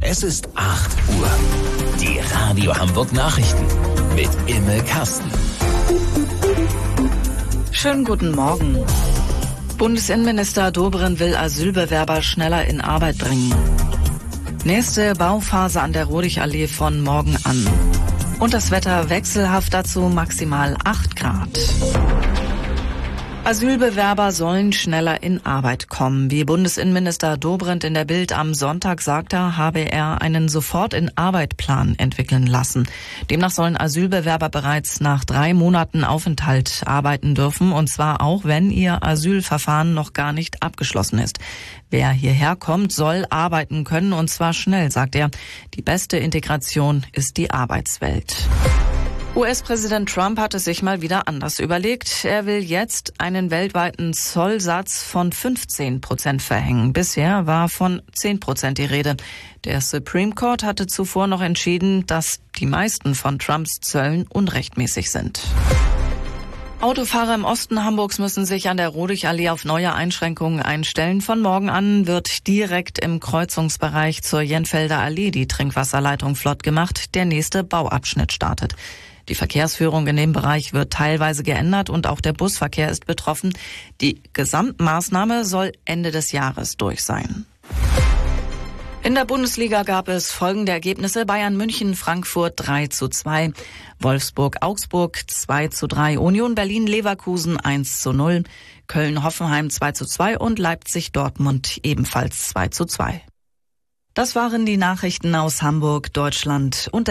Es ist 8 Uhr. Die Radio Hamburg Nachrichten mit Imme Kasten. Schönen guten Morgen. Bundesinnenminister Dobrindt will Asylbewerber schneller in Arbeit bringen. Nächste Bauphase an der Rodigallee von morgen an. Und das Wetter wechselhaft, dazu maximal 8 Grad. Asylbewerber sollen schneller in Arbeit kommen. Wie Bundesinnenminister Dobrindt in der Bild am Sonntag sagte, habe er einen Sofort-in-Arbeit-Plan entwickeln lassen. Demnach sollen Asylbewerber bereits nach 3 Monaten Aufenthalt arbeiten dürfen, und zwar auch, wenn ihr Asylverfahren noch gar nicht abgeschlossen ist. Wer hierher kommt, soll arbeiten können, und zwar schnell, sagt er. Die beste Integration ist die Arbeitswelt. US-Präsident Trump hat es sich mal wieder anders überlegt. Er will jetzt einen weltweiten Zollsatz von 15% verhängen. Bisher war von 10% die Rede. Der Supreme Court hatte zuvor noch entschieden, dass die meisten von Trumps Zöllen unrechtmäßig sind. Autofahrer im Osten Hamburgs müssen sich an der Rodigallee auf neue Einschränkungen einstellen. Von morgen an wird direkt im Kreuzungsbereich zur Jenfelder Allee die Trinkwasserleitung flott gemacht. Der nächste Bauabschnitt startet. Die Verkehrsführung in dem Bereich wird teilweise geändert und auch der Busverkehr ist betroffen. Die Gesamtmaßnahme soll Ende des Jahres durch sein. In der Bundesliga gab es folgende Ergebnisse: Bayern München Frankfurt 3:2, Wolfsburg Augsburg 2:3, Union Berlin Leverkusen 1:0, Köln Hoffenheim 2:2 und Leipzig Dortmund ebenfalls 2:2. Das waren die Nachrichten aus Hamburg, Deutschland und